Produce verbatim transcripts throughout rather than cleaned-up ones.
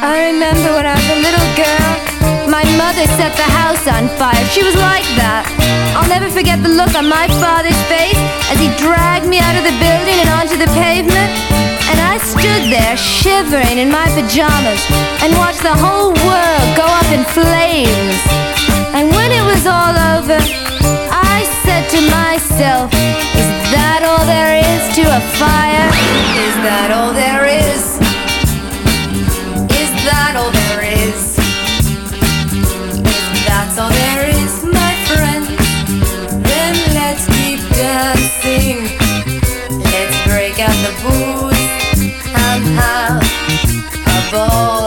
I remember when I was a little girl, my mother set the house on fire. She was like that. I'll never forget the look on my father's face as he dragged me out of the building and onto the pavement. And I stood there shivering in my pajamas and watched the whole world go up in flames. And when it was all over, I said to myself, is that all there is to a fire? Is that all there is? Is that all there is? If that's all there is, my friend, then let's keep dancing. Let's break out the booze and have a ball.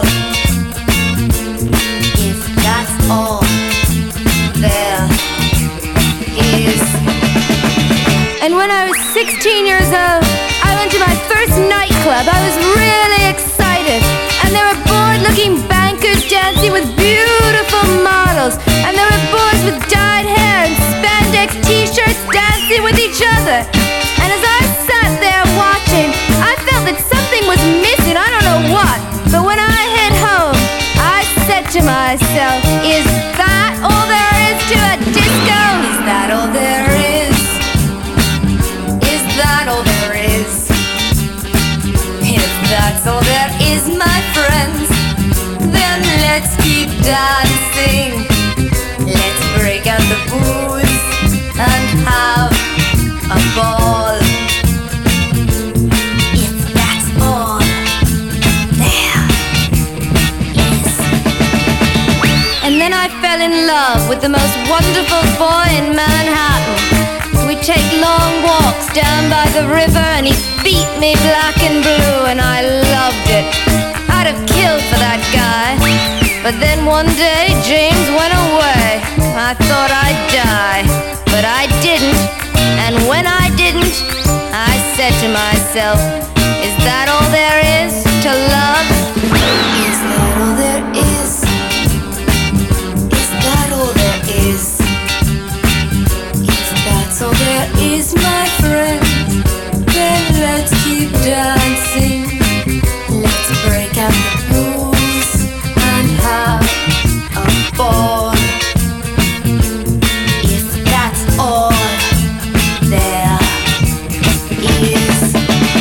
If that's all there is. And when I was sixteen years old, I went to my first nightclub. I was really excited. And there were bored-looking bankers dancing with beautiful models. And there were boys with dyed hair and spandex t-shirts dancing with each other. And as I sat there watching, I felt that something was missing. I don't know what. But when I hit home, I said to myself, is that all there is to a disco? Is that all there is? Is that all there is? If that's all there is, my friends, then let's keep dancing. Let's break out the booze and have a ball. If that's all there is. And then I fell in love with the most wonderful boy in Manhattan. We'd take long walks down by the river and he beat me black and blue, and I loved it. I'd have killed for that guy. But then one day James went away. I thought I'd die, but I didn't. And when I didn't, I said to myself, is that all there is to love? Is that all there is? Is that all there is? If that's all there is, my friend, then let's keep dancing. Let's break out the blues and have a ball. If that's all there is.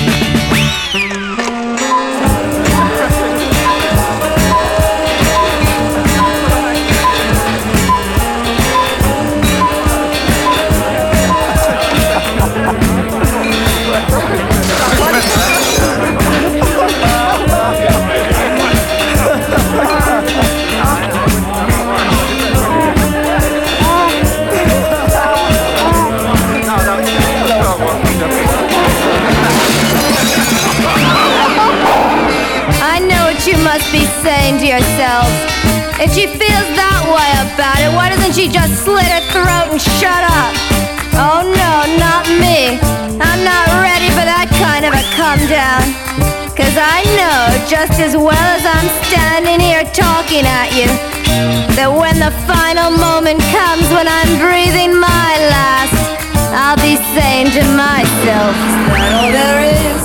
You must be saying to yourselves, if she feels that way about it, why doesn't she just slit her throat and shut up? Oh no, not me. I'm not ready for that kind of a come down. Cause I know just as well as I'm standing here talking at you, that when the final moment comes, when I'm breathing my last, I'll be saying to myself, is that all there is?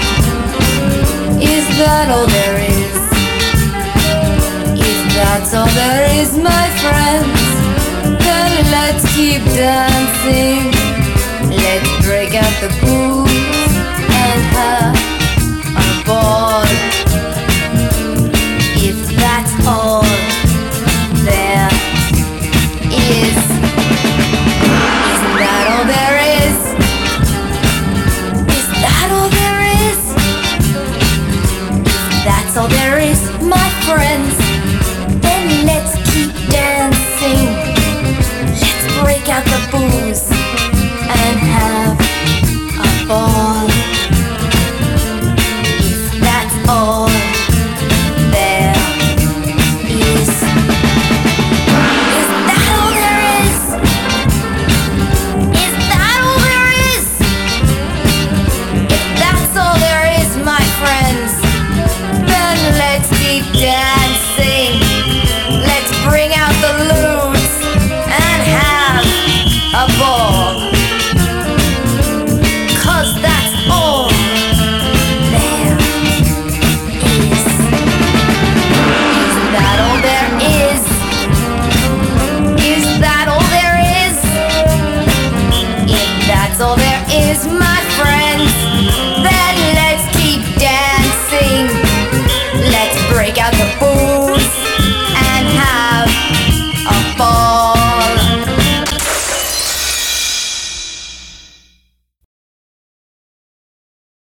Is that all there is? That's all there is, my friends. Then let's keep dancing. Let's break out the booze and have a ball. If that's all there is. Isn't that all there is? Is that all there is? If that's all there is, my friends, let's keep dancing. Let's break out the booze